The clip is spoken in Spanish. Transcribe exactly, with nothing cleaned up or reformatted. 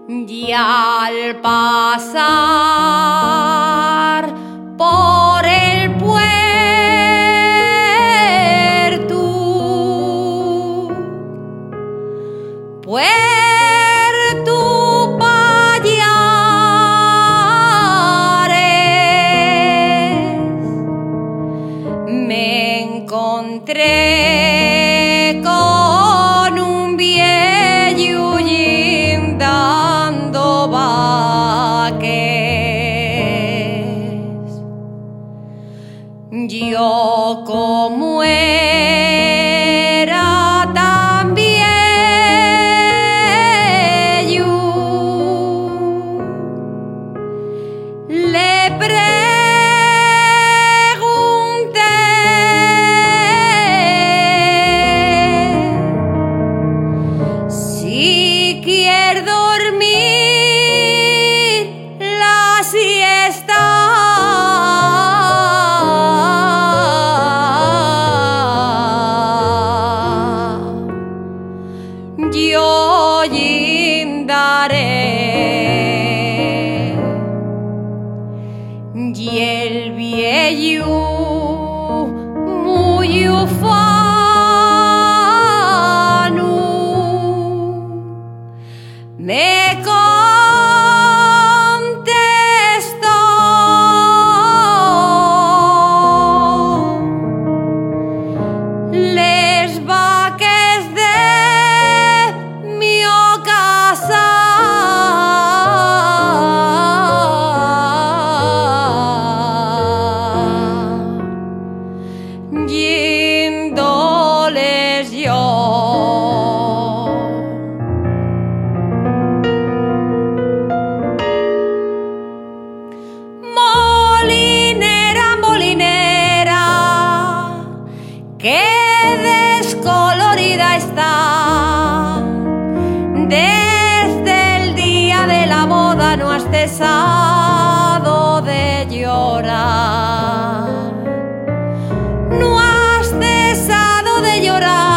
Y al pasar por el puerto, Puerto Pallares, me encontré con un viejo dando vaques. Yo como era tan viejo, le pregunté si quiere dormir la siesta. Yo daré. Y el viejo muy ufano me contestó: les vaques de mi casa yéndoles yo. Molinera, molinera, qué descolorida está. Desde el día de la boda no has cesado de llorar. No has cesado de llorar.